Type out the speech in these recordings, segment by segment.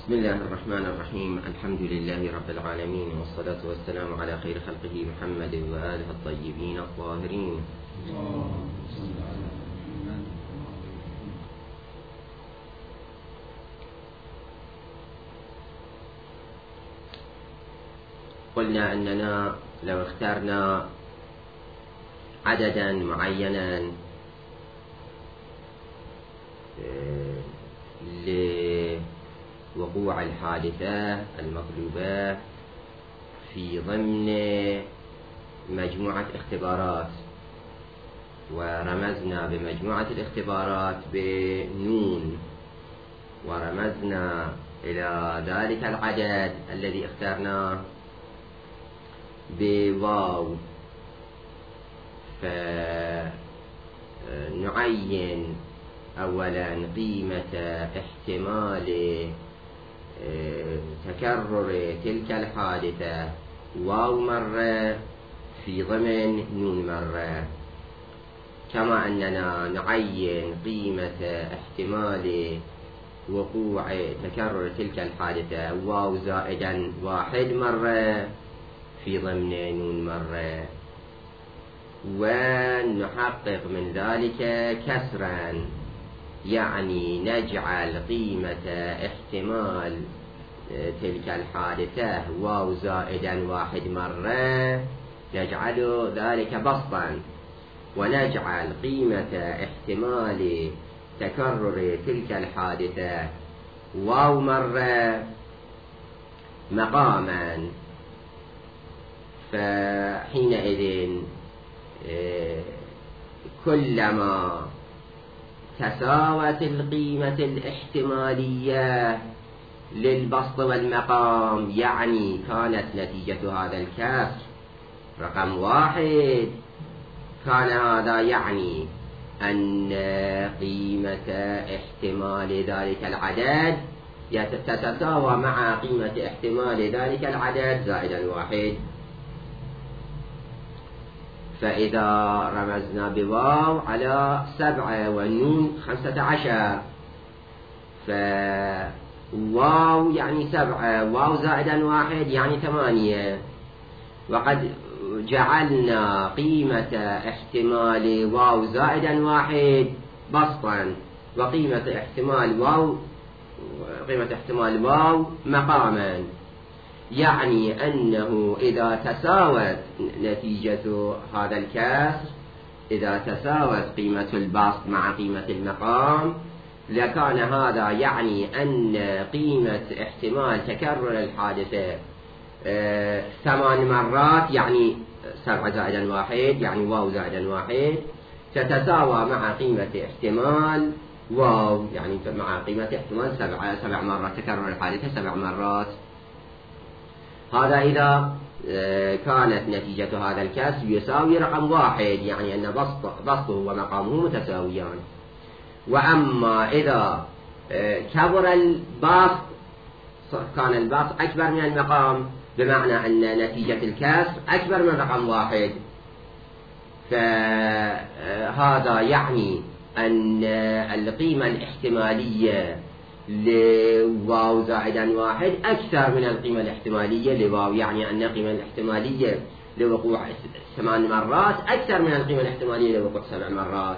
بسم الله الرحمن الرحيم. الحمد لله رب العالمين، والصلاة والسلام على خير خلقه محمد وآله الطيبين الطاهرين. قلنا أننا لو اخترنا عددا معينا لوقوع الحادثة المطلوبة في ضمن مجموعة اختبارات، ورمزنا بمجموعة الاختبارات بنون، ورمزنا إلى ذلك العدد الذي اخترناه بواو، فنعين أولا قيمة احتمال تكرر تلك الحادثة واو مرة في ضمن نون مرة، كما أننا نعين قيمة احتمال وقوع تكرر تلك الحادثة واو زائدا واحد مرة في ضمن نون مرة، ونحقق من ذلك كسرا، يعني نجعل قيمة احتمال تلك الحادثة واو زائدا واحد مرة نجعل ذلك بسطا، ونجعل قيمة احتمال تكرر تلك الحادثة واو مرة مقاما. فحينئذ كلما تساوت القيمة الاحتمالية للبسط والمقام، يعني كانت نتيجة هذا الكسر رقم واحد، كان هذا يعني أن قيمة احتمال ذلك العدد تتساوى مع قيمة احتمال ذلك العدد زائدا واحد. فإذا رمزنا بواو على 7 والنون 15، فواو يعني 7، واو زائدا واحد يعني 8، وقد جعلنا قيمة احتمال واو زائدا واحد بسطا، وقيمة احتمال واو مقاما، يعني أنه إذا تساوت نتيجة هذا الكسر، إذا تساوت قيمة البسط مع قيمة المقام، لكان هذا يعني أن قيمة احتمال تكرر الحادثة 8 مرات، يعني 7 زائدا واحد يعني واو زائدا واحد، تتساوى مع قيمة احتمال واو، يعني مع قيمة احتمال 7 مرات تكرر الحادثة 7 مرات. هذا إذا كانت نتيجة هذا الكسر يساوي رقم واحد، يعني أن بسطه ومقامه متساويان. وأما إذا كبر البسط، كان البسط أكبر من المقام، بمعنى أن نتيجة الكسر أكبر من رقم واحد، فهذا يعني أن القيمة الاحتمالية لواو زائدا واحد أكثر من القيمة الاحتمالية لواو، يعني أن القيمة الاحتمالية لوقوع 8 مرات أكثر من القيمة الاحتمالية لوقوع 7 مرات.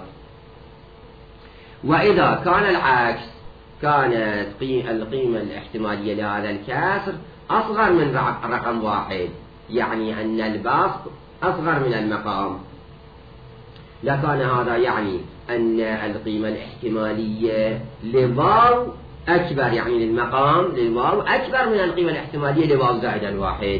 وإذا كان العكس، كانت القيمة الاحتمالية لهذا الكسر أصغر من رقم واحد، يعني أن البسط أصغر من المقام، لكان هذا يعني أن القيمة الاحتمالية لواو أكبر، يعني للمقام للواو أكبر من القيمة الاحتمالية لواو زائدا واحد.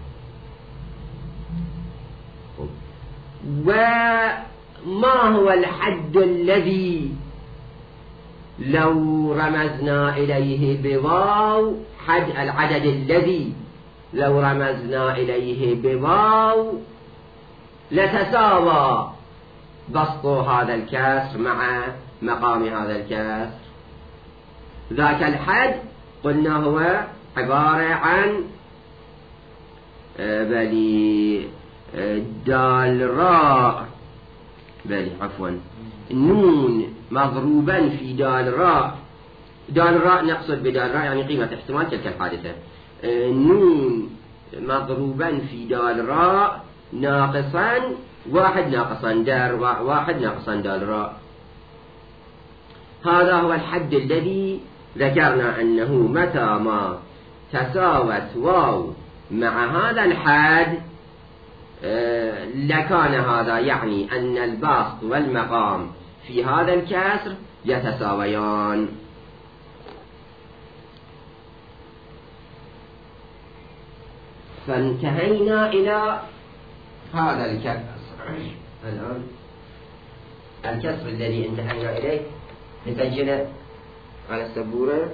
وما هو الحد الذي لو رمزنا إليه بواو، حد العدد الذي لو رمزنا إليه بواو لتساوى بسط هذا الكسر مع مقام هذا الكسر؟ ذاك الحد قلنا هو عبارة عن دال راء، نون مضروبا في دال راء دال راء نقصد بدال راء يعني قيمة احتمال تلك الحادثة. نون مضروبا في دال راء ناقصا واحد ناقصا دال راء واحد ناقصا دال راء. هذا هو الحد الذي ذكرنا أنه متى ما تساوت واو مع هذا الحد لكان هذا يعني أن البسط والمقام في هذا الكسر يتساويان. فانتهينا إلى هذا الكسر. الآن الكسر الذي انتهينا إليه نسجله على السبورة.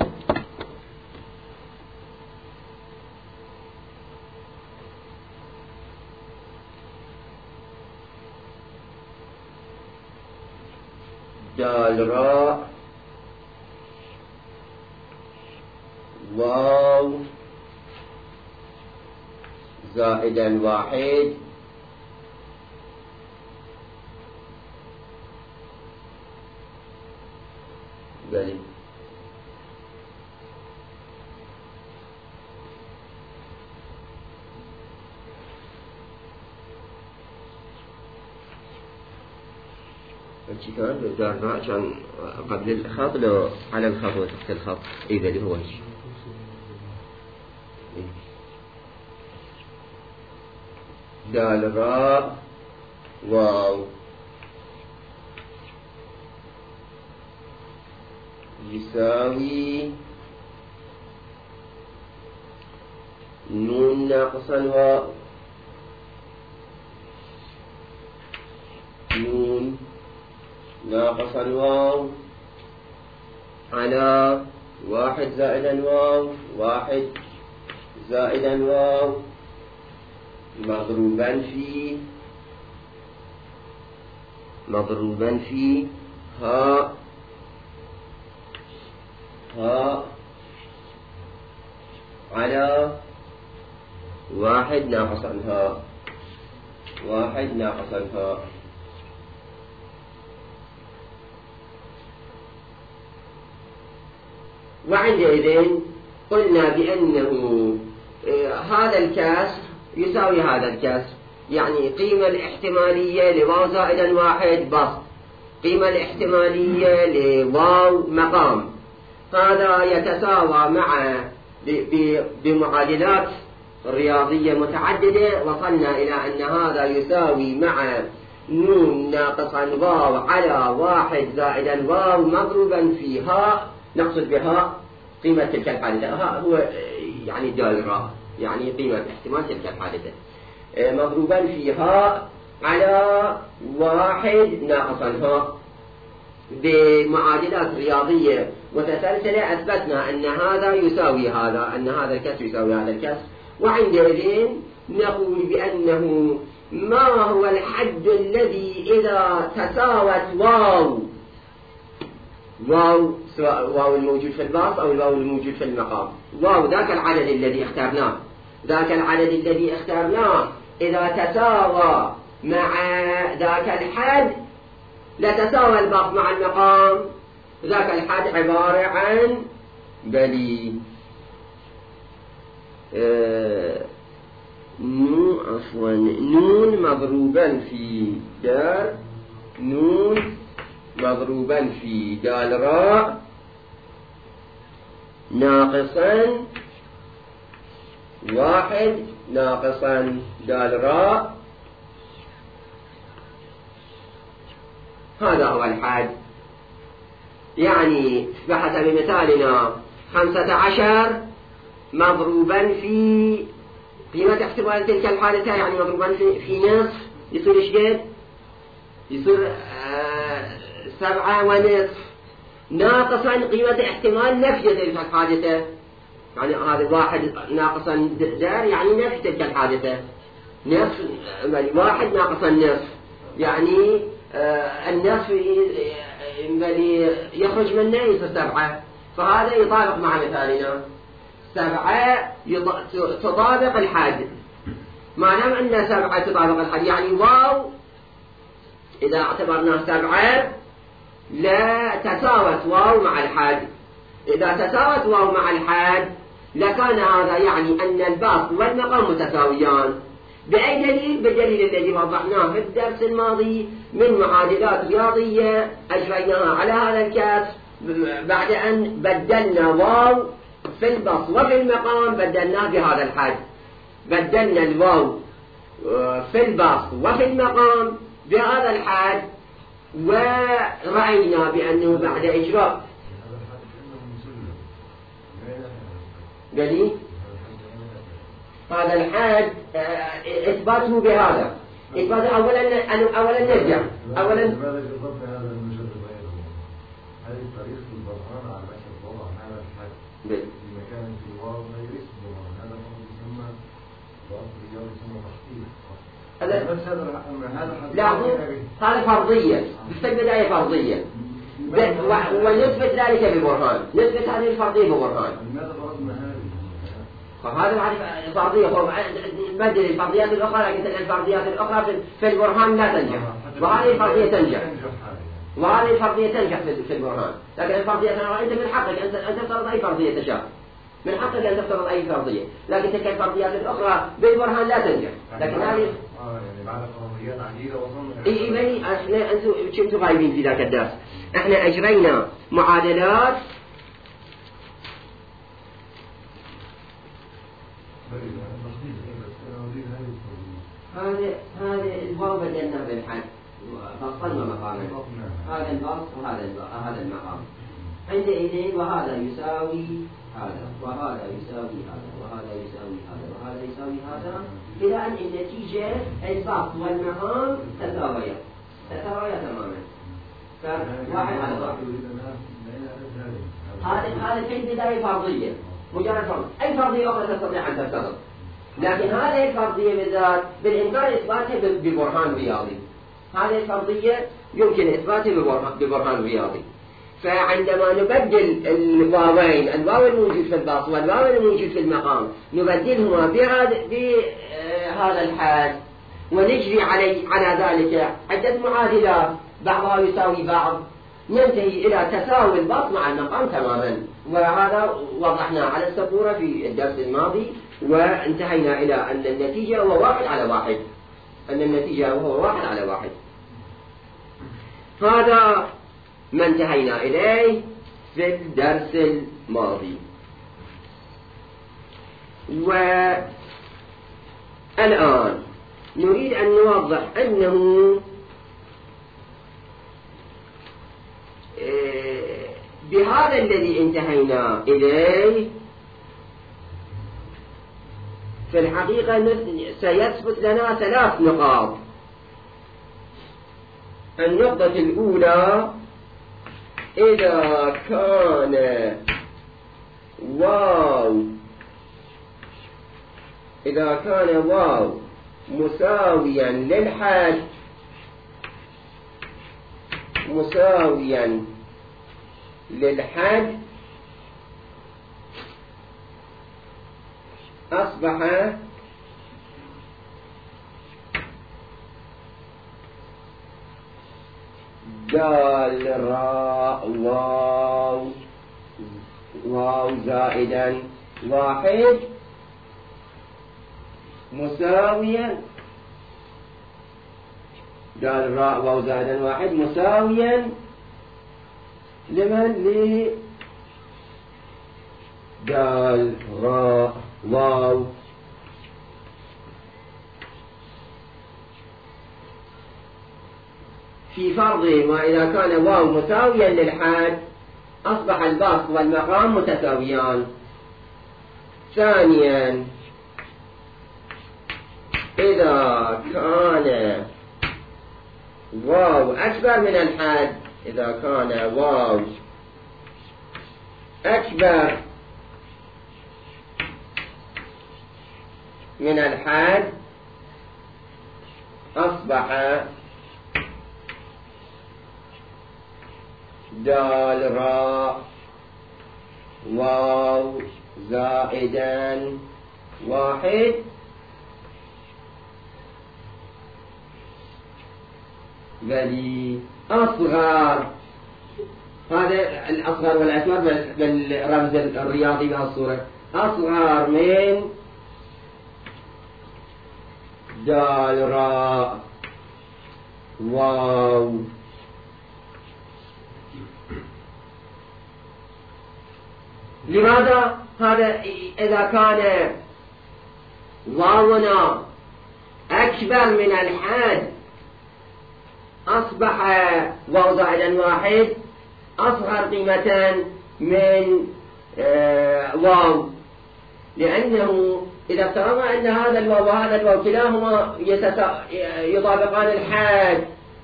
دال راء واو زائد الواحد بلي كان دار كان قبل الخط لو على الخط وتحت الخط إذا اللي هو دال راء واو يساوي نون ناقصا واو نون ناقصا واو على واحد زائدا واو واحد زائدا واو مضروبا في ها على واحد ناقصا ها واحد ناقصا ها. وعندئذ قلنا بأنه هذا الكسر يساوي هذا الكسر، يعني قيمة الاحتمالية لواو زائدا واحد بسط، قيمة الاحتمالية لواو مقام، هذا يتساوى مع بمعادلات رياضية متعددة. وصلنا إلى أن هذا يساوي مع نون ناقصا واو على واحد زائدا واو مضروبا فيها، نقصد بها قيمة تلك الحادثة، هو يعني دال راء يعني قيمة احتمال تلك الحادثة مضروبا فيها على واحد ناقصا ها. بمعادلات رياضية متسلسلة أثبتنا أن هذا يساوي هذا، أن هذا الكسر يساوي هذا الكسر. وعندئذ نقول بأنه ما هو الحد الذي إذا تساوت واو سواء واو الموجود في البسط أو الواو الموجود في المقام، واو ذاك العدد الذي اخترناه، ذاك العدد الذي اخترناه إذا تساوى مع ذاك الحد لتساوى البسط مع المقام، ذاك الحد عبارة عن بلي نون مضروبا في دار، نون مضروبا في دال راء ناقصا واحد ناقصا دال راء، هذا هو الحد. يعني بحسب مثالنا 15 مضروبا في قيمة احتمال تلك الحادثة، يعني مضروبا في نصف، يصير ايش قد؟ يصير 7.5 ناقصا قيمة احتمال نفي تلك الحادثة، يعني هذا واحد ناقصا دار يعني نفي تلك الحادثة، نصف واحد ناقصا نصف يعني النصف يخرج منه يصير 7، فهذا يطابق مع مثالنا 7 تطابق الحد. ما دام أن 7 تطابق الحد يعني واو إذا اعتبرناه 7 لا تساوت واو مع الحد، إذا تساوت واو مع الحد لكان هذا يعني أن البسط والمقام متساويان. بأي دليل؟ بالدليل الذي وضحناه في الدرس الماضي من معادلات رياضية أجريناها على هذا الكسر بعد أن بدلنا واو في البسط وفي المقام بدلناه بهذا الحد. بدلنا الواو في البسط وفي المقام بهذا الحد، ورأينا بأنه بعد إجراء دليل هذا الحد إثباته بهذا. إثباته أولا نرجع أولا هذه الطريق البرهان على مشهد وضع هذا الحد في مكان في الواو غير اسمه، هذا فقط يسمى ضغط رياضي يسمى تخطيط. لا هذا فرضية في البداية فرضية ونثبت ذلك ببرهان، نثبت هذه الفرضية ببرهان. لماذا فرضنا هذه؟ فهذا فرضية بدل الفرضيات الأخرى، لكن الفرضيات الأخرى في البرهان لا تنجح، وهذه الفرضية تنجح، وهذه الفرضية تنجح في البرهان. لكن الفرضية أنت من حقك أن تفترض أي فرضية تشاء، من حقك أن تفترض أي فرضية، لكن تلك الفرضيات الأخرى بالبرهان لا تنجح. لكن هذه يعني بعد فرضيات عديدة وصلنا إيه إحنا أنتم كنتوا غايبين في ذاك الدرس. إحنا أجرينا معادلات هذه الواو بدلنا بالحد فصلنا مقامين، هذا البسط وهذا المقام. عندئذ وهذا يساوي هذا وهذا يساوي هذا وهذا يساوي هذا وهذا يساوي هذا، إلى أن النتيجة البسط والمقام تساويا تماما. فواحد على واحد. هذا في البداية فرضية، مجرد فرض. أي فرضية أخرى تستطيع أن تفترض، لكن هذه الفرضية بالذات بالإمكان إثباتها ببرهان رياضي. هذه الفرضية يمكن إثباتها ببرهان رياضي. فعندما نبدل الواوين، الواو الموجود في البسط والواو الموجود في المقام، نبدلهما بهذا الحد ونجري على ذلك عدة معادلات بعضها يساوي بعض، ننتهي إلى تساوي البسط مع المقام تماما. وهذا وضحناه على السبورة في الدرس الماضي، وانتهينا إلى أن النتيجة هو واحد على واحد. هذا ما انتهينا إليه في الدرس الماضي. والآن نريد أن نوضح أنه بهذا الذي انتهينا إليه في الحقيقة سيثبت لنا 3 نقاط. النقطة الأولى: إذا كان واو مساويا للحد أصبح دال راء واو زائدا 1 مساويا، دال راء واو زائدا 1 مساويا لمن؟ دال راء واو في فرض وإذا كان واو مساويا للحد أصبح البسط والمقام متساويان. ثانيا: إذا كان واو أكبر من الحد، إذا كان واو أكبر من الحد أصبح دال راء واو زائدا 1 بل أصغر هذا الأصغر والأكبر بالرمز الرياضي بهالصورة، أصغر من دال راء واو. لماذا؟ هذا إذا كان واونا أكبر من الحد أصبح واو زائدا واحد أصغر قيمة من واو، لأنه إذا افترضنا أن هذا الواو وهذا الواو كلاهما يطابقان الحد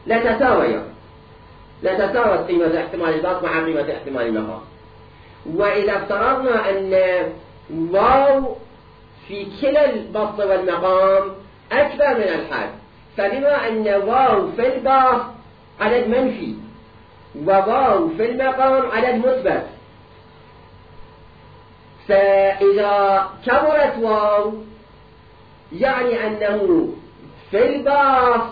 لتساوت قيمة احتمال البسط مع قيمة احتمال المقام. وإذا افترضنا أن واو في كلا البسط والمقام أكبر من الحد، فبما أن واو في البسط عدد منفي وواو في المقام عدد مثبت، فإذا كبرت واو يعني أنه في البسط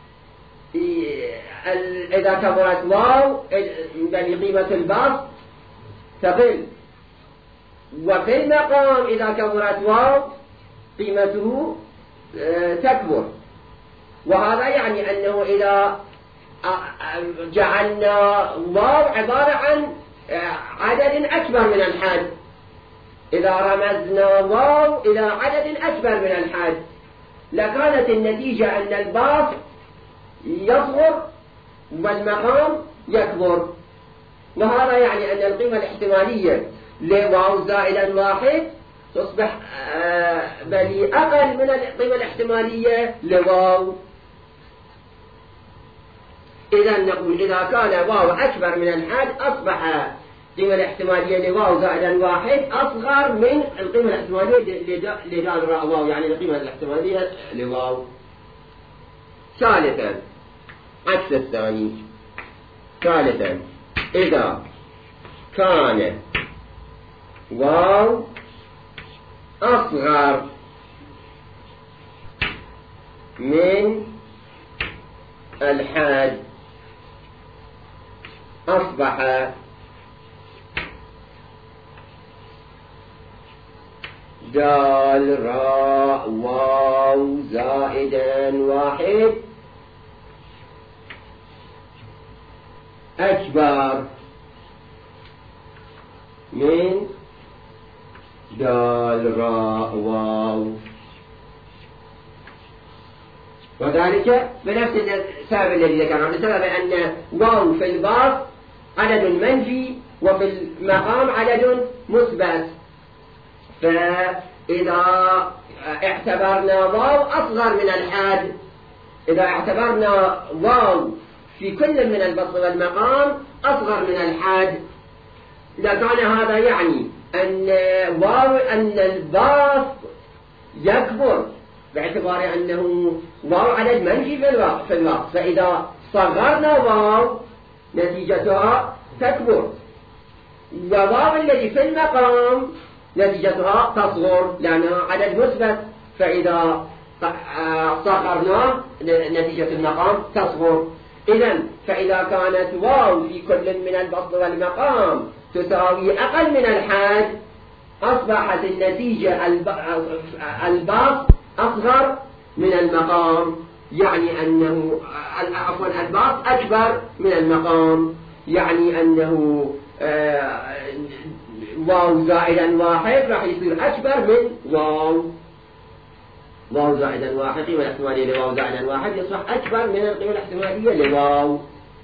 إذا كبرت واو قيمة البسط تقل، وفي المقام إذا كبرت واو قيمته تكبر. وهذا يعني أنه إذا جعلنا واو عبارة عن عدد أكبر من الحد، إذا رمزنا واو إلى عدد أكبر من الحد، لكانت النتيجة أن البسط يصغر والمقام يكبر. وهذا يعني أن القيمة الاحتمالية لواو زائدا واحد تصبح بل أقل من القيمة الاحتمالية لواو. إذا نقول إذا كان واو أكبر من الحد أصبح القيمة الاحتمالية لواو زائدا واحد أصغر من القيمة الاحتمالية لدال راء واو، يعني القيمة الاحتمالية لواو. ثالثا عكس الثاني. ثالثا إذا كان واو أصغر من الحد أصبح دال راء واو زائدا واحد أكبر من دال راء واو، وذلك بنفس السبب الذي ذكرناه، بسبب أن واو في البسط عدد منفي وفي المقام عدد مثبت. فإذا اعتبرنا واو أصغر من الحد، إذا اعتبرنا واو في كل من البسط والمقام أصغر من الحد، لكان هذا يعني أن البسط يكبر باعتبار أنه واو عدد منفي في الوقت، فإذا صغرنا واو نتيجتها تكبر، وواو الذي في المقام نتيجتها تصغر لأنها عدد مثبت، فإذا صغرناه نتيجة المقام تصغر. إذن فإذا كانت واو في كل من البسط والمقام تساوي أقل من الحد أصبحت النتيجة البسط أصغر من المقام، يعني أنه البسط أكبر من المقام، يعني أنه واو زائدا واحد راح يصير أكبر من واو زائدا واحد. القيمة الاحتمالية لواو زائدا واحد يصبح أكبر من القيمة الاحتمالية لواو.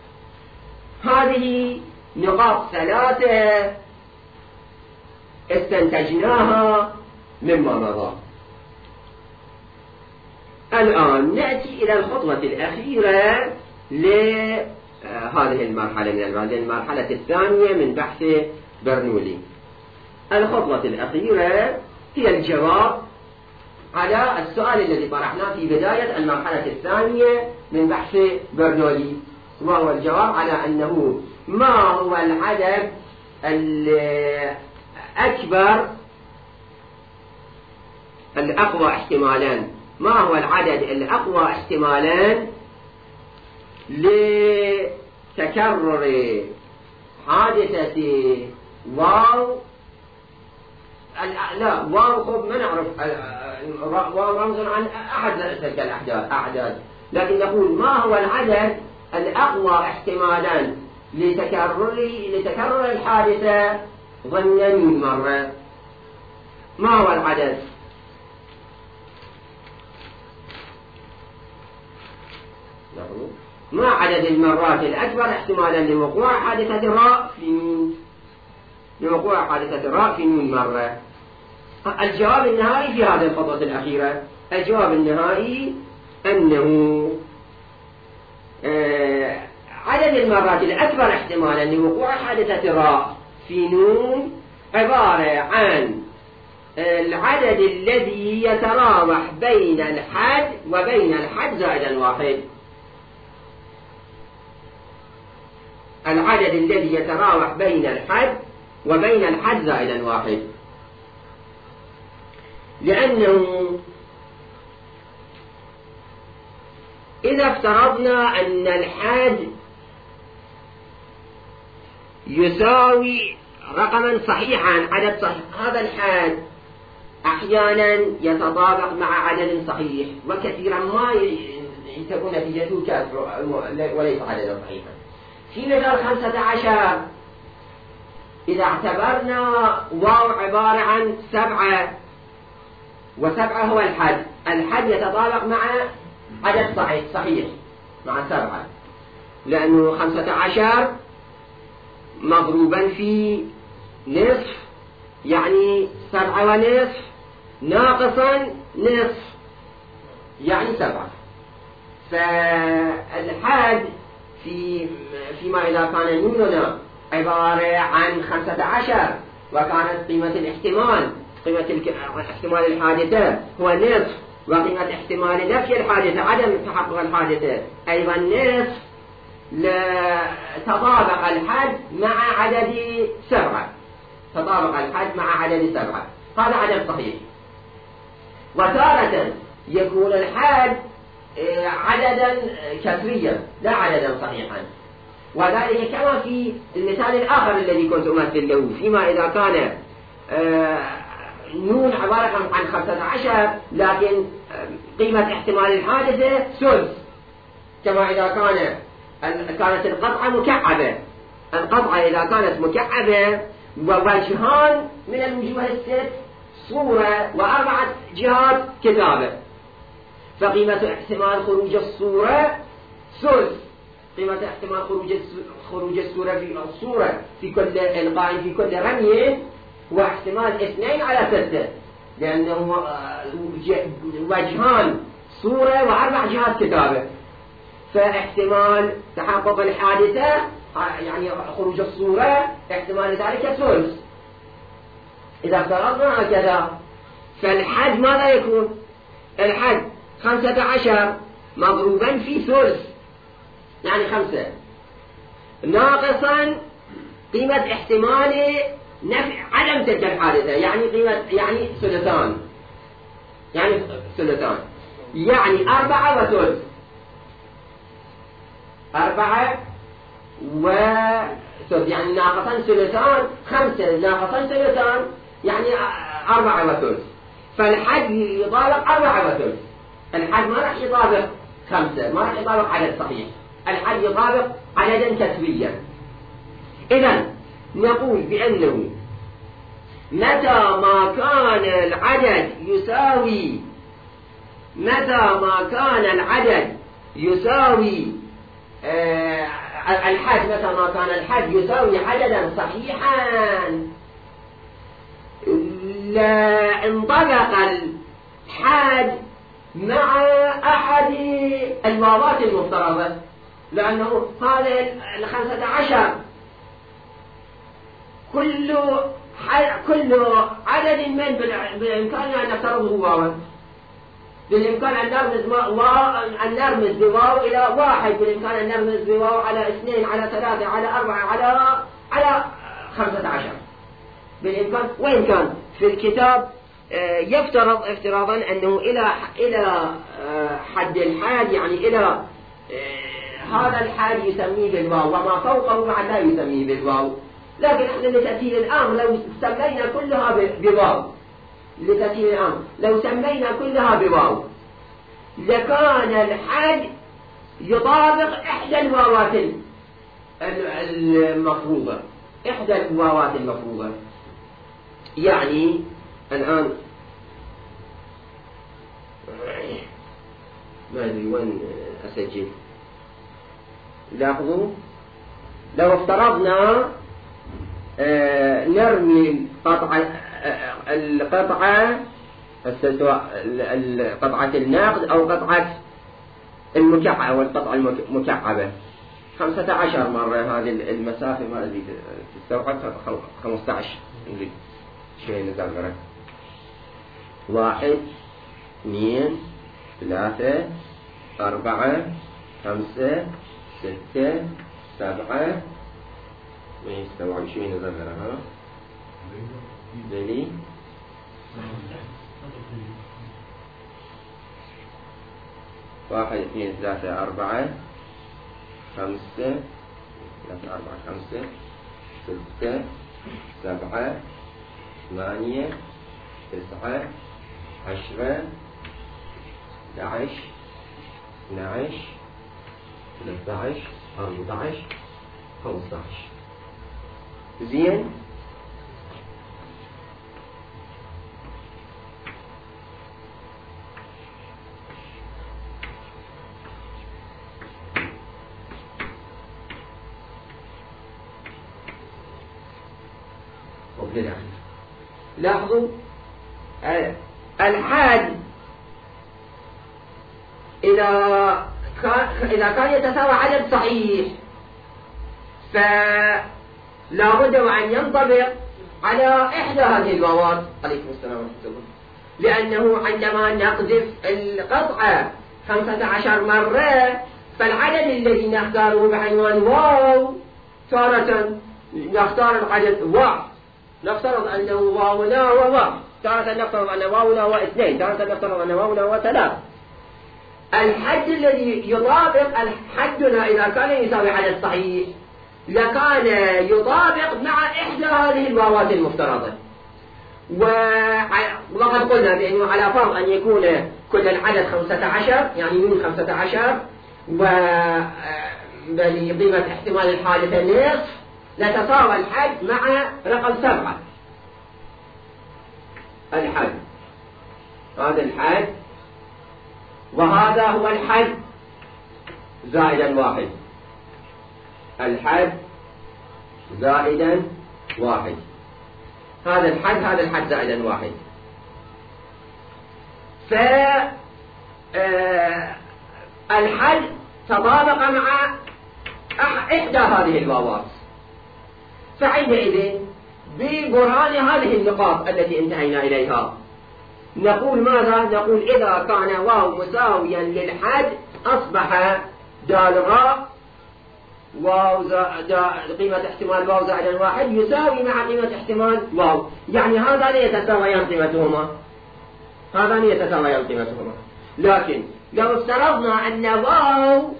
هذه نقاط ثلاثة استنتجناها مما مضى. الآن نأتي إلى الخطوة الأخيرة لهذه المرحلة من المرحلة الثانية من بحث برنولي. الخطوة الأخيرة هي الجواب على السؤال الذي طرحناه في بداية المرحلة الثانية من بحث برنولي، وهو الجواب على أنه ما هو العدد الأكبر الأقوى احتمالا، ما هو العدد الأقوى احتمالا لتكرر حادثة واو لا واو خب ما نعرف واو رمز عن أحد تلك الأعداد، لكن نقول ما هو العدد الأقوى احتمالا لتكرر الحادثة ضمن مرة؟ ما هو العدد؟ ما عدد المرات الأكبر احتمالا لوقوع حادثة الراء في نون، لوقوع حادثة الراء في نون مرة؟ الجواب النهائي في هذه الخطوة الأخيرة، الجواب النهائي أنه عدد المرات الأكبر احتمالا لوقوع حادثة الراء في نون عبارة عن العدد الذي يتراوح بين الحد وبين الحد زائدا واحد. العدد الذي يتراوح بين الحد وبين الحد زائدا واحد، لأنه إذا افترضنا أن الحد يساوي رقما صحيحا، عدد صحيح، هذا الحد أحيانا يتطابق مع عدد صحيح، وكثيرا ما تكون نتيجته كسر وليس عددا صحيحا. في مثال 15 إذا اعتبرنا واو عبارة عن 7 و7 هو الحد، الحد يتطابق مع عدد صحيح مع 7، لأنه 15 مضروبا في نصف يعني 7 ونصف ناقصا نصف يعني 7. فالحد فيما إذا كان نوننا عبارة عن 15 وكانت قيمة الاحتمال، قيمة احتمال الحادثة هو نصف، وقيمة احتمال نفي الحادثة عدم تحقق الحادثة أيضا نصف، تطابق الحد مع عدد 7، تطابق الحد مع عدد 7، هذا عدد صحيح. وتارة يكون الحد عددا كسريا لا عددا صحيحا، وذلك كما في المثال الآخر الذي كنت أمثل له، فيما إذا كان نون عبارة عن 15 لكن قيمة احتمال الحادثة ثلث، كما إذا كانت القطعة مكعبة. القطعة إذا كانت مكعبة ووجهان من الوجوه الست صورة و4 جهات كتابة، فقيمة احتمال خروج الصورة ثلث، قيمة احتمال خروج الصورة في كل إلقاء في كل رمي واحتمال 2 على 6، لأنه وجهان صورة و4 جهات كتابة، فاحتمال تحقق الحادثة يعني خروج الصورة احتمال ذلك ثلث. إذا افترضنا هكذا فالحد ماذا يكون؟ الحد 15 مضروبا في ثلث يعني 5 ناقصا قيمة احتمال نفي عدم تلك الحادثة يعني ثلثان، يعني 4 وثلث، 4 وثلث يعني ناقصا ثلثان، 5 ناقصا ثلثان يعني 4 وثلث، فالحد يطابق 4 وثلث. الحد ما راح يطابق 5، ما راح يطابق عدد صحيح، الحد يطابق عددا كسريا. إذن نقول بأنه متى ما كان العدد يساوي الحد، متى ما كان الحد يساوي عددا صحيحا لا انطبق الحد مع أحد الواوات المفترضة، لأنه هذا 15 كل عدد من بالإمكان أن نفترضه واوا، بالإمكان أن نرمز بواو إلى 1، بالإمكان أن نرمز بواو على 2 على 3 على 4 على 15 بالإمكان. وإن كان في الكتاب يفترض افتراضا أنه إلى حد الحاد يعني إلى هذا الحال يسميه بالواو، وما فوقه بعد لا يسميه بالواو. لكن احنا لتسهيل الأمر لو سمينا كلها بواو، لتسهيل الأمر لو سمينا كلها بواو لكان الحد يطابق إحدى الواوات المفروضة، إحدى الواوات المفروضة. يعني الآن ما أدري وين أسجل. لاحظوا لو افترضنا نرمي القطعة قطعة النقد أو قطعة المكعبة والقطعة المكعبة 15 مرة. هذه المسافة ما أدري تستوعب 15 شيء نزل 1 2 3 4 5 6 7 ما يستوعب شيء نزل ها بلي 1 2 3 4 5 3 4 5 6 7 8 9 10 11 12 13 14 15. زين. لاحظوا الحاد إذا كان يتساوى عدد صحيح فلا بد أن ينطبق على إحدى هذه الواوات. عليكم السلام ورحمة الله. لأنه عندما نقذف القطعة 15 مرة فالعدد الذي نختاره بعنوان واو تارة نختار العدد واحد، نفترض أنه واونا وواو، تارة نفترض أن واونا واثنين، تارة نفترض أن واونا وثلاث. الحد الذي يطابق حدنا إذا كان يساوي عدد صحيح لكان يطابق مع إحدى هذه الواوات المفترضة. وقد قلنا بأنه على فرض أن يكون كل العدد 15 يعني من 15 وبقيمة احتمال الحادثة نصف نتساوى الحد مع رقم 7. الحد هذا الحد وهذا هو الحد زائدا 1. الحد زائدا 1. هذا الحد زائدا 1. فالحد تطابق مع إحدى هذه الواوات. فعندئذ ببرهان هذه النقاط التي انتهينا إليها نقول ماذا؟ نقول إذا كان واو مساويا للحد أصبح دال راء واو قيمة احتمال واو زائدا 1 يساوي مع قيمة احتمال واو، يعني هذان يتساويان قيمتهما، هذان يتساويان قيمتهما. لكن لو افترضنا أن واو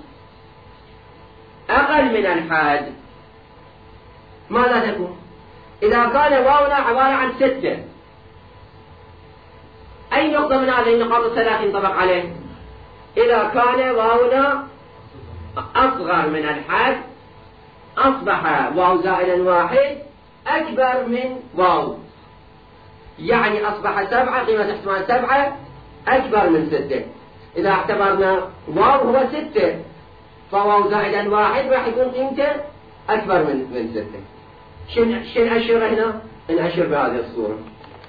أقل من الحد ماذا تكون؟ إذا كان واونا عبارة عن 6 أي نقطة من هذه النقاط الثلاث ينطبق عليه؟ إذا كان واونا أصغر من الحد أصبح واو زائدا 1 أكبر من واو، يعني أصبح 7 قيمة احتمال 7 أكبر من 6. إذا اعتبرنا واو هو 6 فواو زائدا 1 راح يكون قيمته أكبر من 6. شن أشر هنا؟ نأشر بهذه الصورة.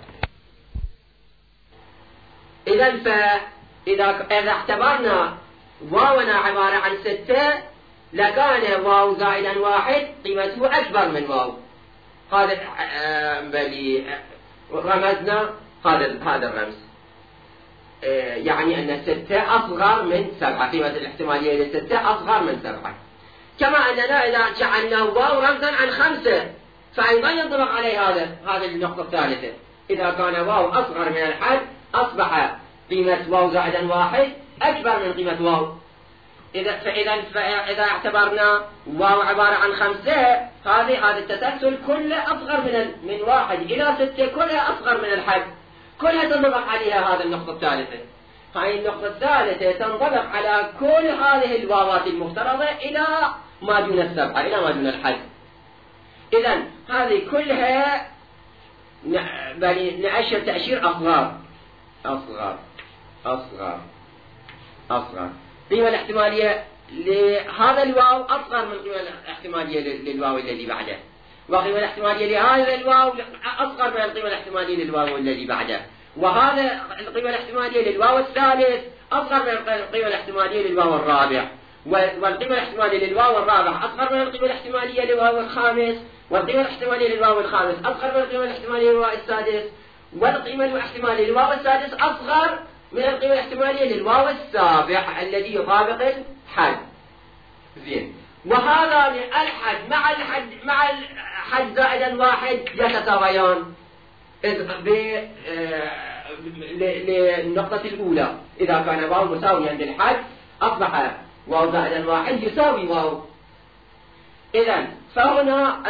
إذا اعتبرنا واونا عبارة عن 6 لكان واو زائدا 1 قيمته أكبر من واو. هذا بلي رمزنا هذا الرمز، يعني أن 6 أصغر من 7، قيمة الاحتمالية ل6 أصغر من 7. كما أننا إذا جعلنا واو رمزا عن 5 فأيضا ينطبق عليه هذه النقطة الثالثة. إذا كان واو أصغر من الحد أصبح قيمة واو زائدا 1 أكبر من قيمة واو. فإذا اعتبرنا واو عبارة عن 5، هذا التسلسل كله أصغر من 1 إلى 6، كلها أصغر من الحد، كلها تنطبق عليها هذه النقطة الثالثة. هاي النقطة الثالثة تنطبق على كل هذه الواوات المفترضة إلى ما دون 7، إلى ما دون الحد. إذن هذه كلها نأشر تأشير أصغر أصغر أصغر أصغر. القيمة الاحتمالية لهذا الواو أصغر من القيمة الاحتمالية للواو الذي بعده، والقيمة الاحتمالية لهذا الواو أصغر من القيمة الاحتمالية للواو الذي بعده، وهذا القيمة الاحتمالية للواو الثالث أصغر من القيمة الاحتمالية للواو الرابع، والقيمة الاحتمالية للواو الرابع أصغر من القيمة الاحتمالية للواو الخامس، والقيمة الاحتمالية للواو الخامس أصغر من القيمة الاحتمالية للواو السادس، والقيمة الاحتمالية للواو السادس أصغر من القيمة الاحتمالية للواو السابع الذي يطابق الحد. زين، وهذا الحد مع الحد زائدا 1 يتساويان للنقطة الأولى. إذا كان واو مساويا للحد أصبح واو زائدا 1 يساوي واو. إذن فهنا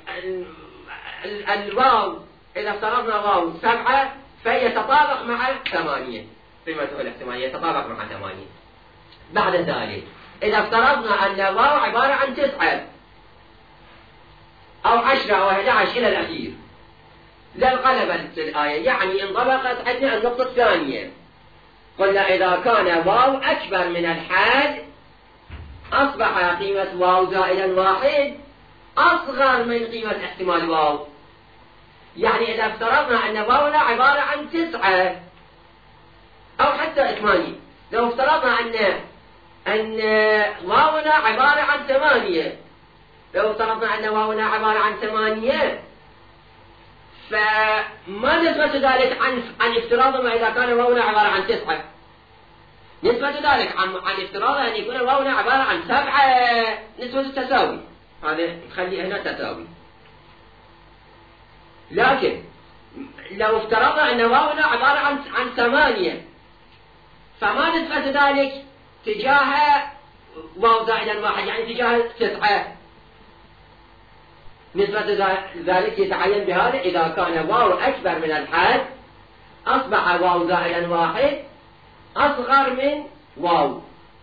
الواو إذا افترضنا واو 7 فيتطابق مع 8، قيمته الاحتمالية يتطابق مع 8. بعد ذلك إذا افترضنا أن واو عبارة عن 9 أو 10 أو 11 إلى الأخير للغلبة الآية، يعني انطبقت عندنا النقطة الثانية. قلنا إذا كان واو أكبر من الحد أصبح قيمة واو زائدا 1 أصغر من قيمة احتمال واو. يعني إذا افترضنا أن واونا عبارة عن 9 أو حتى 8، لو افترضنا أن واونا عبارة عن 8، لو افترضنا أن واونا عبارة عن 8، فما نسبة ذلك عن افتراض ما إذا كان واونا عبارة عن 9؟ نسبة ذلك عن افتراض أن يكون واونا عبارة عن 7، نسبة التساوي، هذا نخلي هنا تساوي. لكن لو افترضنا أن واونا عبارة عن 8، فما نسبة ذلك تجاه واو زائدا 1، يعني تجاه 9؟ نسبة ذلك يتعين بهذا إذا كان واو أكبر من الحد أصبح واو زائدا 1 أصغر من واو،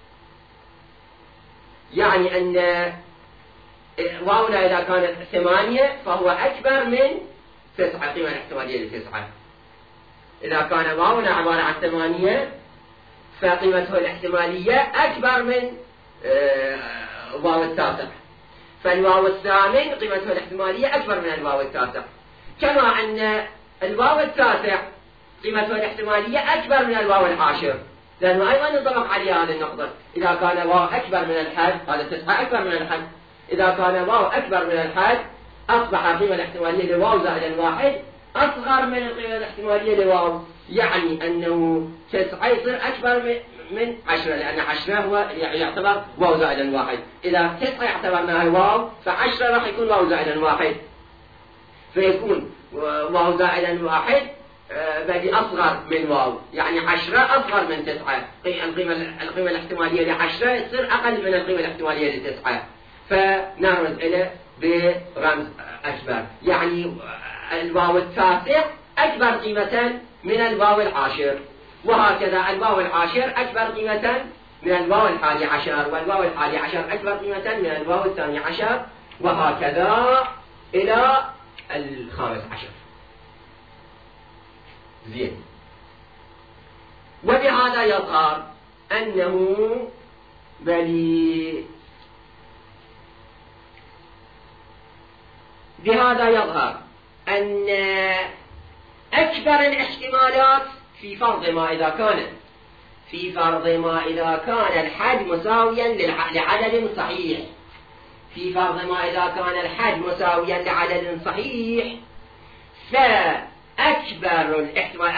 يعني أن واونا إذا كانت 8 فهو أكبر من 9، قيمة الاحتمالية ل9. إذا كان واونا عبارة عن 8 فقيمته الاحتمالية أكبر من واو التاسع، فالواو الثامن قيمته الاحتمالية أكبر من الواو التاسع، كما أن الواو التاسع قيمته الاحتمالية أكبر من الواو العاشر، لأنه أيضا ينطبق عليه هذه النقطة. إذا كان واو أكبر من الحد، هذا 9 أكبر من الحد، إذا كان واو أكبر من الحد أصبح القيمة الاحتمالية لواو زائدا 1 أصغر من القيمة الاحتمالية لواو، يعني أنه 9 يصير أكبر من 10، لأن 10 هو يعتبر واو زائدا 1. إذا 9 اعتبرناها واو، ف10 راح يكون واو زائدا 1، فيكون واو زائدا 1 بدي أصغر من واو، يعني 10 أصغر من 9. القيمة الاحتمالية ل10 تصير أقل من القيمة الاحتمالية ل9، فنرمز إليه برمز أكبر، يعني الواو التاسع أكبر قيمة من الواو العاشر، وهكذا الواو العاشر أكبر قيمة من الواو الحادي عشر، والواو الحادي عشر أكبر قيمة من الواو الثاني عشر، وهكذا إلى الخامس عشر. زين، وبهذا يظهر أنه بهذا يظهر أن أكبر الاحتمالات في فرض ما إذا كان الحد مساويا لعدد صحيح، في فرض ما إذا كان الحد مساويا لعدد صحيح، فأكبر الاحتمال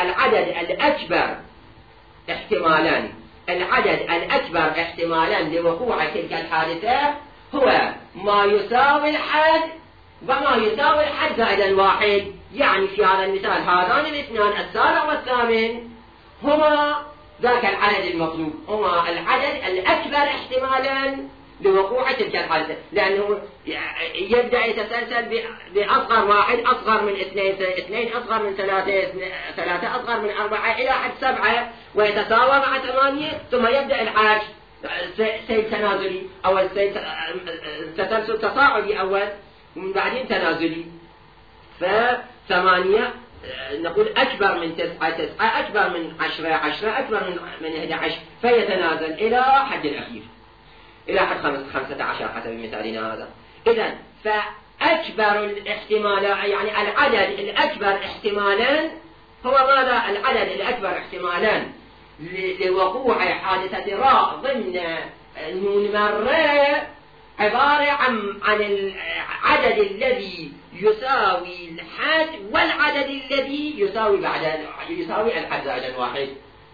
العدد الأكبر احتمالا لوقوع تلك الحادثة هو ما يساوي الحد وما يساوي الحد زائدا 1. يعني في هذا المثال هذان الاثنان السابع والثامن هما ذاك العدد المطلوب هو العدد الأكبر احتمالا لوقوع تلك الحادثة، لأنه يبدأ يتسلسل بأصغر واحد أصغر من اثنين أصغر من ثلاثة أصغر من 4 إلى حد 7 ويتساوى مع 8، ثم يبدأ الحاج سيل تنازلي أو تسلسل تصاعدي أول ومن بعدين تنازلي. ف8 نقول أكبر من 9 أكبر من 10 أكبر من 11 فيتنازل إلى حد الأخير إلى حد 15 حسب مثالنا هذا. إذن فأكبر الاحتمال يعني العدد الأكبر احتمالا هو ماذا؟ العدد الأكبر احتمالا لوقوع حادثة راء ضمن نون مرة عبارة عن العدد الذي يساوي الحد والعدد الذي يساوي الحد زائدا 1.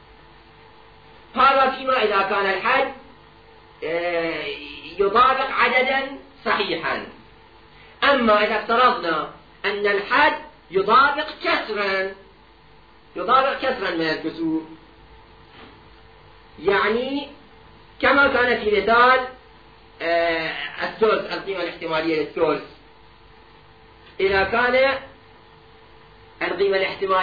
هذا فيما إذا كان الحد يطابق عددا صحيحا. أما إذا افترضنا أن الحد يطابق كسرا من الكسور، يعني كما كان في مثال الثلث، القيمة الاحتمالية للثلث، إذا كان القيمة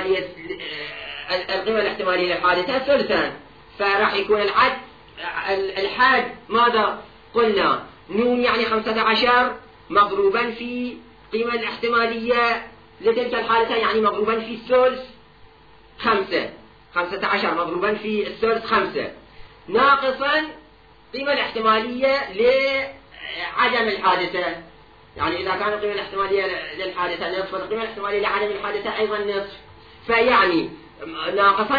الاحتمالية للحادثة ثلثا، فراح يكون الحاد ماذا قلنا؟ نون يعني 15 مضروبا في قيمة الاحتمالية لتلك الحادثة يعني مضروبا في الثلث 15 مضروبا في الثلث 5 ناقصا قيمة الاحتمالية لعدم الحادثة، يعني إذا كان القيمة الاحتمالية للحادثة نصف والقيمة الاحتمالية لعدم الحادثة أيضا نصف، فيعني ناقصا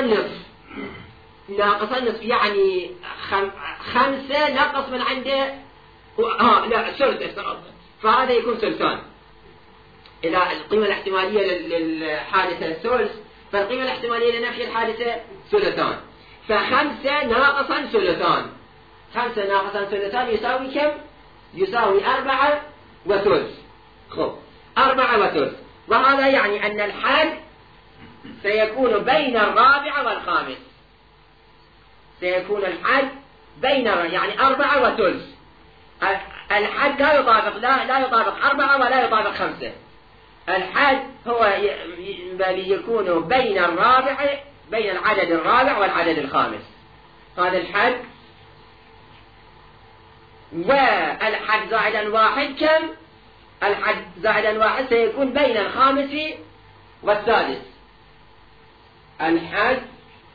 نصف يعني 5 نقص من عنده لا ثلث، فهذا يكون ثلثان. إذا القيمة الاحتمالية للحادثة ثلث فالقيمة الاحتمالية لنفي الحادثة ثلثان، ف5 ناقصا ثلثان، 5 ناقصا ثلثان يساوي كم؟ يساوي 4 وثلث. خب 4 وثلث، وهذا يعني أن الحد سيكون بين 4 والخامس، سيكون الحد بين يعني 4 وثلث. الحد لا يطابق 4 ولا يطابق 5. الحد هو يكون بين العدد الرابع والعدد الخامس، هذا الحد. والحد زائدا 1 كم؟ الحد زائدا 1 سيكون بين الخامس والسادس. الحد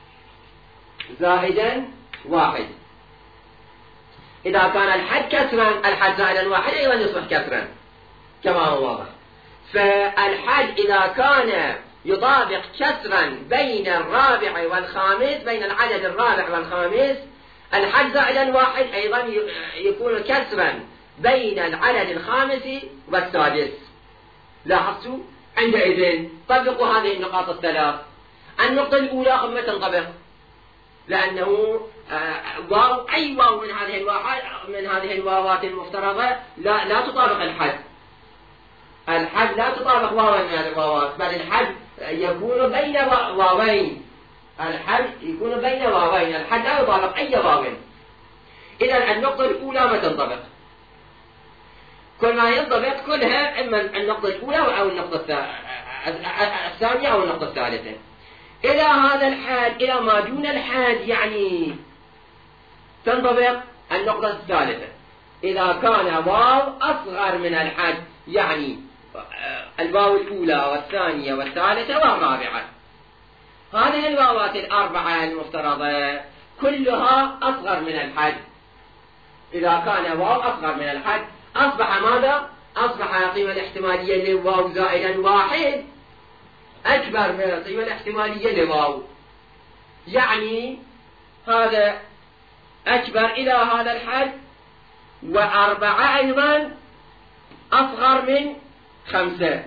زائدا 1 إذا كان الحد كسرا الحد زائدا 1 أيضا يصبح كسرا كما هو واضح. فالحد إذا كان يطابق كسرا بين الرابع والخامس، بين العدد الرابع والخامس، الحد زائدا 1 أيضا يكون كسرا بين العدد الخامس والسادس. لاحظتوا؟ عندئذ طبقوا هذه النقاط الثلاث. النقطة الأولى ثم تنطبق، لأنه واو أي واو من هذه الواوات المفترضة لا تطابق الحد. الحد لا تطابق واو من هذه الواوات، بل الحد يكون بين واوين. الحد يكون بين واوين، الحد لا يطابق أي واو. إذا النقطة الأولى ما تنطبق، كل ما ينطبق كلها إما النقطة الأولى أو النقطة الثانية أو النقطة الثالثة. إلى هذا الحد إلى ما دون الحد يعني تنطبق النقطة الثالثة إذا كان واو أصغر من الحد، يعني الواو الأولى والثانية والثالثة والرابعة. هذه الواوات الأربعة المفترضة كلها أصغر من الحد. إذا كان واو أصغر من الحد أصبح ماذا؟ أصبح القيمة الاحتمالية لواو زائدا 1 أكبر من القيمة الاحتمالية لواو، يعني هذا أكبر إلى هذا الحد، و4 أيضا أصغر من 5.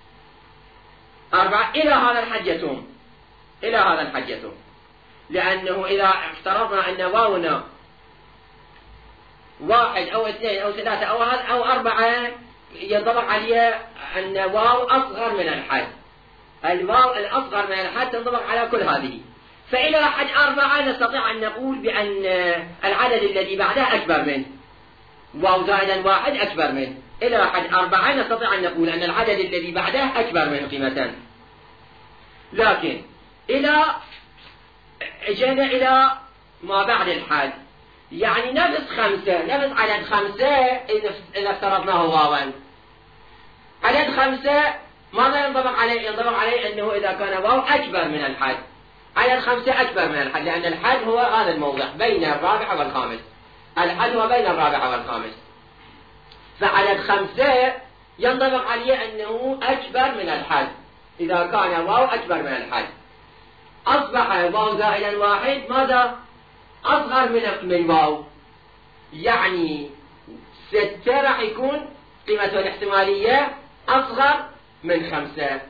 4 إلى هذا الحد يتم، لأنه إذا افترضنا أن واونا 1 أو 2 أو 3 أو 4 ينطبق عليها أن واو أصغر من الحد. الواو الأصغر من الحد تنطبق على كل هذه، فإلى حد 4 نستطيع أن نقول بأن العدد الذي بعده أكبر منه، واو زائدا 1 أكبر منه. إلى حد 4 نستطيع أن نقول أن العدد الذي بعده أكبر منه قيمة. لكن إلى جينا إلى ما بعد الحد، يعني نفس 5، نفس عدد 5 إذا افترضناه واوا، عدد 5 ماذا ينطبق عليه؟ ينطبق عليه أنه إذا كان واو أكبر من الحد، عدد 5 أكبر من الحد، لأن الحد هو هذا الموضع بين الرابع والخامس، الحد هو بين الرابع والخامس، فعدد 5 ينطبق عليه أنه أكبر من الحد إذا كان واو أكبر من الحد. أصبح واو زائدا 1 ماذا؟ أصغر من واو، يعني 6 راح يكون قيمته الاحتمالية أصغر من 5.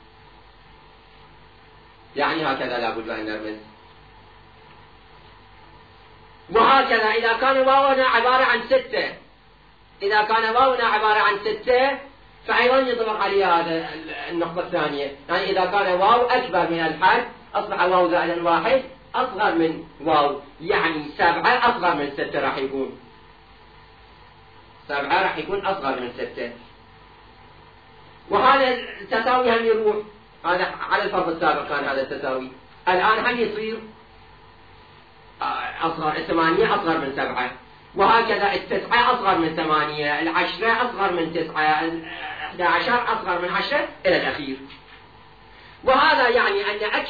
يعني هكذا لابد أن نرمز. وهكذا إذا كان واونا عبارة عن 6، إذا كان واونا عبارة عن 6 فأيضا ينطبق عليه هذا النقطة الثانية، يعني إذا كان واو أكبر من الحد أصبح واو زائدا 1 أصغر من واو، يعني 7 أصغر من 6 راح يكون، 7 راح يكون أصغر من 6. وهذا التساوي هم يروح، هذا على الفرض السابق كان هذا التساوي، الآن هم يصير أصغر 8 أصغر من 7، وهكذا 9 أصغر من 8، 10 أصغر من 9، 11 أصغر من 10 إلى الأخير. وهذا يعني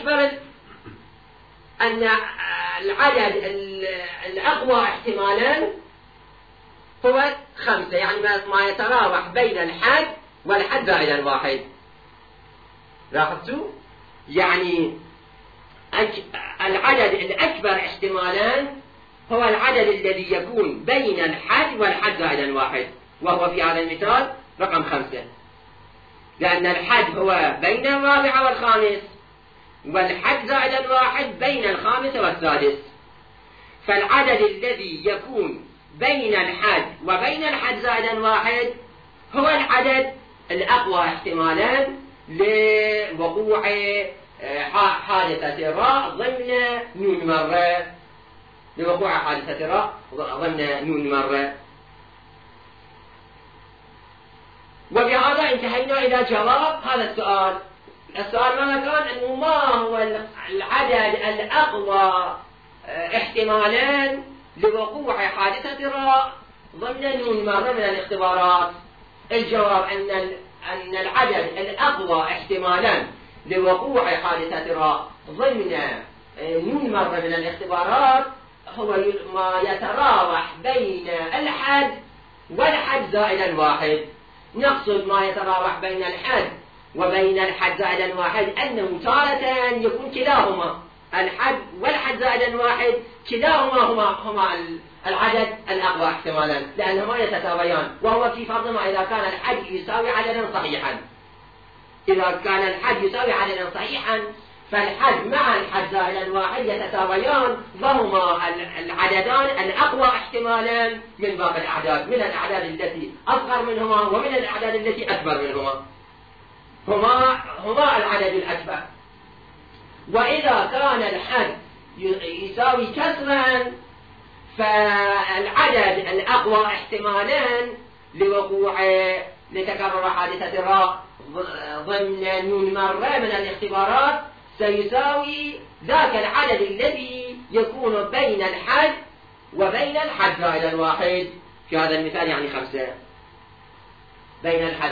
أن العدد الأقوى احتمالا هو 5، يعني ما يتراوح بين الحد والحد زائدا 1. لاحظتوا؟ يعني العدد الأكبر احتمالا هو العدد الذي يكون بين الحد والحد زائدا 1، وهو في هذا المثال رقم 5، لأن الحد هو بين الرابع والخامس، والحد زائدا 1 بين الخامس والسادس. فالعدد الذي يكون بين الحد وبين الحد زائدا 1 هو العدد الأقوى احتمالا لوقوع حادثة راء ضمن نون مرة، لوقوع حادثة راء ضمن نون مرة. وبهذا انتهينا إلى جواب هذا السؤال. السؤال ماذا كان؟ أنه ما هو العدد الأقوى احتمالا لوقوع حادثة راء ضمن نون مرة من الاختبارات. الجواب أن العدد الأقوى احتمالا لوقوع حادثة راء ضمن نون مرة من الاختبارات هو ما يتراوح بين الحد والحد زائدا 1. نقصد ما يتراوح بين الحد وبين الحد زائدا 1 أنه تارة يكون كلاهما الحد والحد زائدا 1 كلاهما هما العدد الأقوى احتمالا، لأنهما يتساويان، وهو في فرض ما إذا كان الحد يساوي عددا صحيحا. إذا كان الحد يساوي عددا صحيحا فالحد مع الحد زائدا 1 يتساويان، وهما العددان الأقوى احتمالا من باقي الأعداد، من الأعداد التي أصغر منهما ومن الأعداد التي أكبر منهما، هما العدد الأكبر. وإذا كان الحد يساوي كسرا فالعدد الأقوى احتمالا لتكرر حادثة الراء ضمن نون مرة من الاختبارات سيساوي ذاك العدد الذي يكون بين الحد وبين الحد زائدا 1. في هذا المثال يعني 5 بين الحد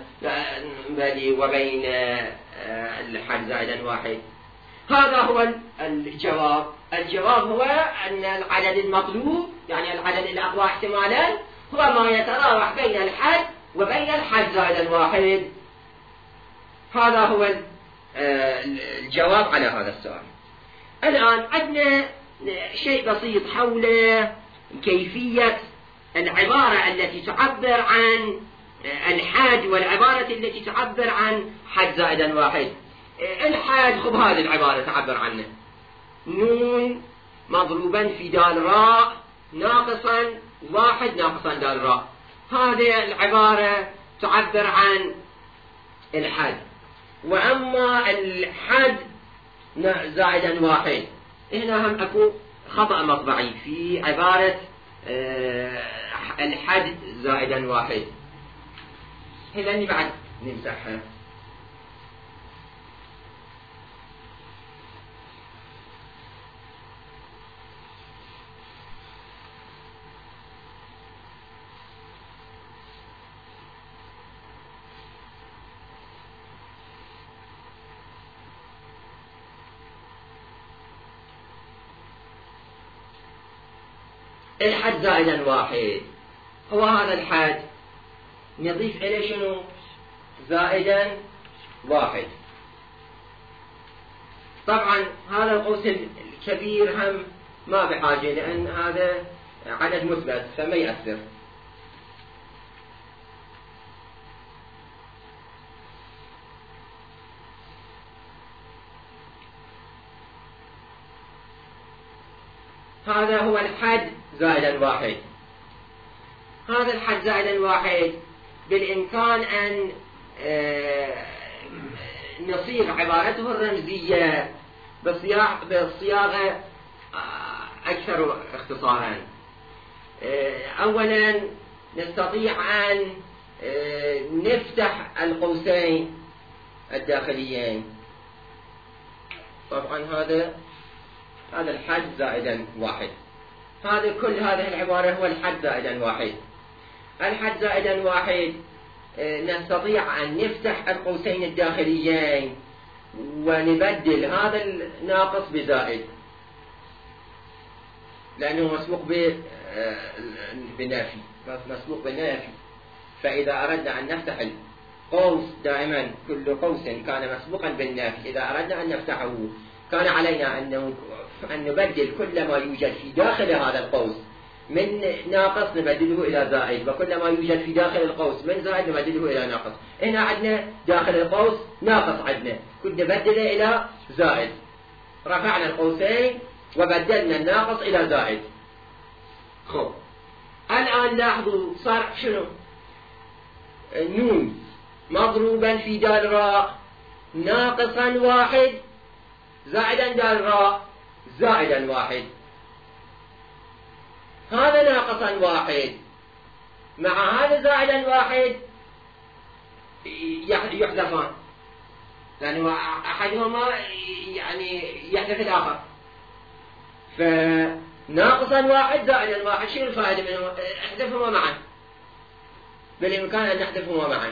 وبين الحد زائدا 1. هذا هو الجواب. الجواب هو أن العدد المطلوب يعني العدد الأقوى احتمالا هو ما يتراوح بين الحد وبين الحد زائدا 1. هذا هو الجواب على هذا السؤال. الآن عندنا شيء بسيط حول كيفية العبارة التي تعبر عن الحد والعبارة التي تعبر عن حد زائدا 1. الحد خب هذه العبارة تعبر عنه: نون مضروبا في دال راء ناقصا 1 ناقصا دال راء. هذه العبارة تعبر عن الحد. وأما الحد زائدا واحد. هنا هم اكو خطأ مطبعي في عبارة الحد زائدا واحد. هنا بعد نمسحها. الحد زائدا واحد هو هذا الحد نضيف إليه شنو؟ زائدا واحد. طبعا هذا القوس الكبير هم ما بحاجة لأن هذا عدد مثبت فما يأثر. هذا هو الحد زائدا واحد. هذا الحد زائدا واحد بالإمكان أن نصيغ عبارته الرمزية بالصياغة أكثر اختصارا. أولا نستطيع أن نفتح القوسين الداخليين. طبعا هذا الحد زائدا واحد. كل هذه العبارة هو الحد زائدا واحد. الحد زائدا واحد نستطيع أن نفتح القوسين الداخليين ونبدل هذا الناقص بزائد لأنه مسبوق بنافي، مسبوق بالنافي. فإذا أردنا أن نفتح القوس دائما كل قوس كان مسبوقا بالنافي، إذا أردنا أن نفتحه كان علينا أن نبدل كل ما يوجد في داخل هذا القوس من ناقص نبدله إلى زائد، وكل ما يوجد في داخل القوس من زائد نبدله إلى ناقص. هنا عندنا داخل القوس ناقص، عندنا كنا نبدله إلى زائد، رفعنا القوسين وبدلنا الناقص إلى زائد. خب الآن لاحظوا صار شنو؟ نون مضروبا في دال راء ناقصا واحد زائدا دال راء زائدا واحد. هذا ناقصا واحد مع هذا زائدا واحد يحذفان، لأنه أحدهما يعني يحذف الآخر. فناقصا واحد زائدا واحد شنو الفائدة منه؟ احذفهما معا، بالإمكان أن نحذفهما معا.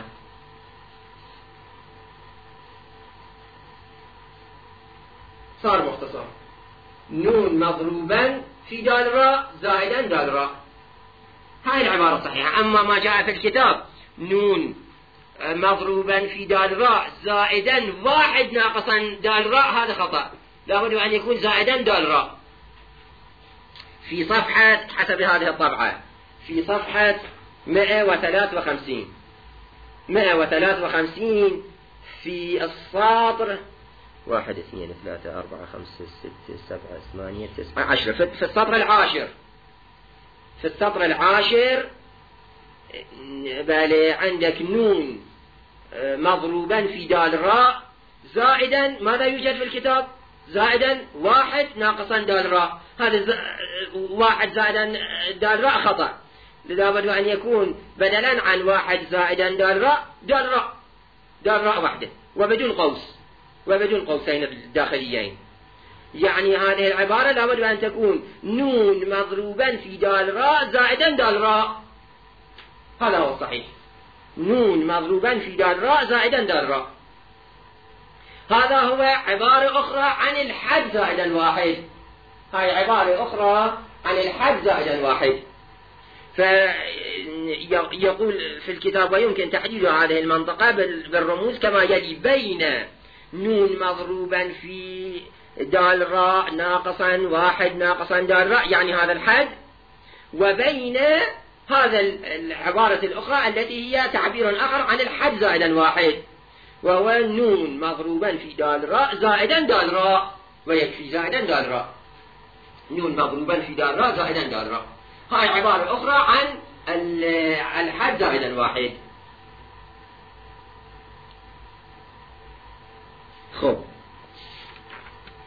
صار مختصر نون مضروبا في دال راء زائدا دال راء. هاي العبارة الصحيحة. أما ما جاء في الكتاب نون مضروبا في دال راء زائدا واحد ناقصا دال راء، هذا خطأ، لابد أن يكون زائدا دال راء. في صفحة حسب هذه الطبعة في صفحة 153 في السطر 1 2 3 4 5 6 7 8 9 10 في السطر العاشر. في السطر العاشر بالي عندك نون مضروبا في دال راء زائدا ماذا يوجد في الكتاب؟ زائدا واحد ناقصا دال راء. هذا واحد زائدا دال راء خطأ، لابد أن يكون بدلا عن واحد زائدا دال راء دال راء واحدة وبدون قوس وبدون قوسين الداخليين. يعني هذه العبارة لابد أن تكون نون مضروبا في دال راء زائدا دال راء. هذا هو الصحيح، نون مضروبا في دال راء زائدا دال راء. هذا هو عبارة أخرى عن الحد زائدا واحد. هاي عبارة أخرى عن الحد زائدا واحد. فيقول في الكتاب ويمكن تحديد هذه المنطقة بالرموز كما يلي: بين نون مضروبا في دال راء ناقصا واحد ناقصا دال راء، يعني هذا الحد، وبين هذا العبارة الأخرى التي هي تعبير آخر عن الحد زائدا واحد، وهو نون مضروبا في دال راء زائدا دال راء، ويكفي زائدا دال راء. نون مضروبا في دال راء زائدا دال راء. هاي عبارة أخرى عن الحد زائدا واحد. خب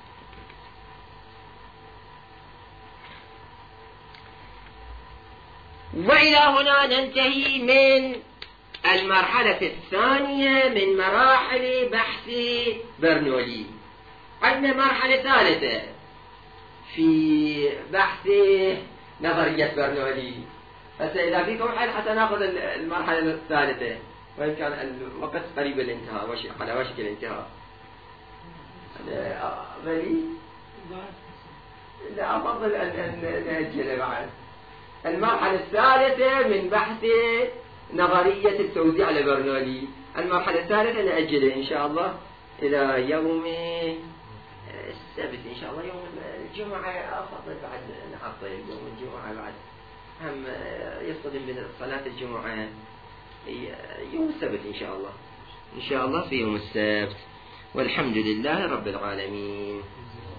وإلى هنا ننتهي من المرحلة الثانية من مراحل بحث برنولي. عندنا مرحلة ثالثة في بحث نظرية برنولي. إذا فيكم حل حتى نأخذ المرحلة الثالثة، وإن كان الوقت قريب الانتهاء على وشك الانتهاء. غني؟ لا، أفضل أن نأجل بعد. المرحلة الثالثة من بحث نظرية التوزيع لبرنولي، المرحلة الثالثة نأجلها إن شاء الله إلى يوم السبت إن شاء الله. يوم الجمعة أفضل بعد نعطي يوم الجمعة بعد هم يصطدم بين صلاة الجمعة يوم السبت إن شاء الله. إن شاء الله في يوم السبت. والحمد لله رب العالمين.